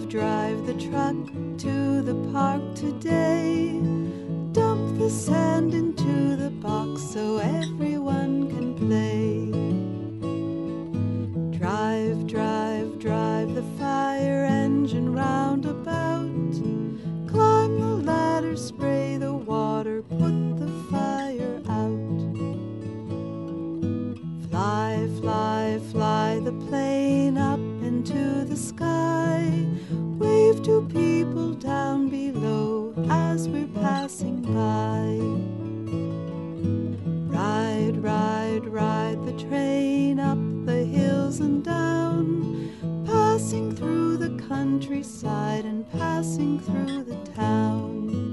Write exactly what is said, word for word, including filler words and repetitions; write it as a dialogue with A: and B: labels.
A: Drive, drive the truck to the park today. Dump the sand into the box so everyone can play. Drive, drive, drive the fire engine round about. Climb the ladder, spray the water, put the fire out. Fly, fly, fly the plane up into the sky. Wave to people down below as we're passing by. Ride, ride, ride the train up the hills and down, passing through the countryside and passing through the town.